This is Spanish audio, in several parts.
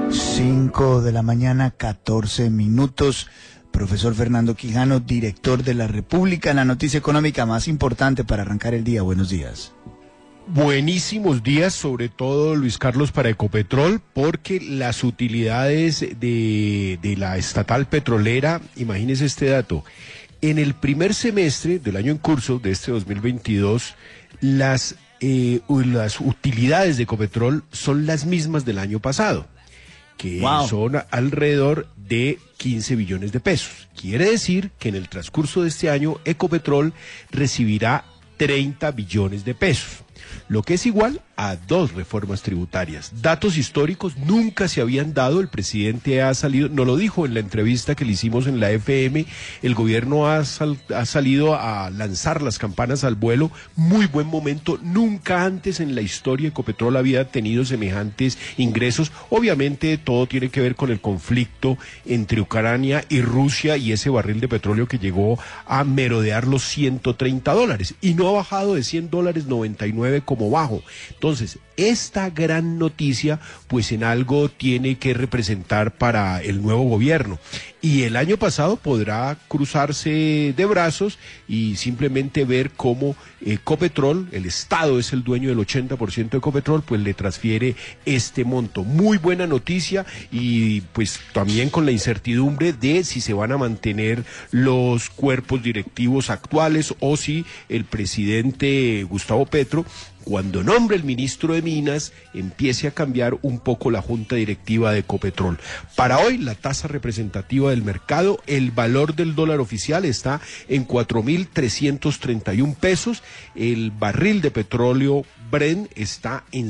5 de la mañana, 14 minutos. Profesor Fernando Quijano, director de La República, la noticia económica más importante para arrancar el día. Buenos días. Buenísimos días, sobre todo, Luis Carlos, para Ecopetrol, porque las utilidades de la estatal petrolera, imagínese este dato, en el primer semestre del año en curso de este 2022, las utilidades de Ecopetrol son las mismas del año pasado, que son alrededor de 15 billones de pesos. Quiere decir que en el transcurso de este año Ecopetrol recibirá 30 billones de pesos, lo que es igual a 2 reformas tributarias. Datos históricos nunca se habían dado. El presidente ha salido, nos lo dijo en la entrevista que le hicimos en la FM, el gobierno ha salido a lanzar las campanas al vuelo. Muy buen momento, nunca antes en la historia Ecopetrol había tenido semejantes ingresos. Obviamente todo tiene que ver con el conflicto entre Ucrania y Rusia y ese barril de petróleo que llegó a merodear los $130 y no ha bajado de $100.99 como bajo. Entonces, esta gran noticia, pues en algo tiene que representar para el nuevo gobierno. Y el año pasado podrá cruzarse de brazos y simplemente ver cómo Ecopetrol, el Estado es el dueño del 80% de Ecopetrol, pues le transfiere este monto. Muy buena noticia y pues también con la incertidumbre de si se van a mantener los cuerpos directivos actuales o si el presidente Gustavo Petro, cuando nombre el ministro de Minas, empiece a cambiar un poco la junta directiva de Ecopetrol. Para hoy, la tasa representativa del mercado, el valor del dólar oficial está en 4.331 pesos, el barril de petróleo Brent está en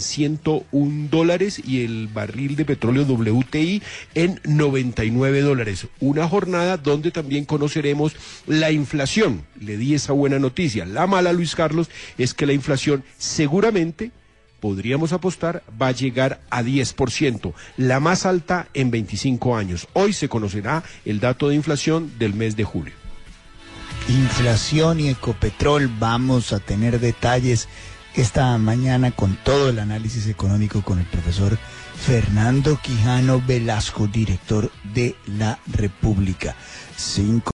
$101 y el barril de petróleo WTI en $99. Una jornada donde también conoceremos la inflación. Le di esa buena noticia. La mala, Luis Carlos, es que la inflación seguramente, podríamos apostar, va a llegar a 10%, la más alta en 25 años. Hoy se conocerá el dato de inflación del mes de julio. Inflación y Ecopetrol, vamos a tener detalles esta mañana con todo el análisis económico con el profesor Fernando Quijano Velasco, director de La República.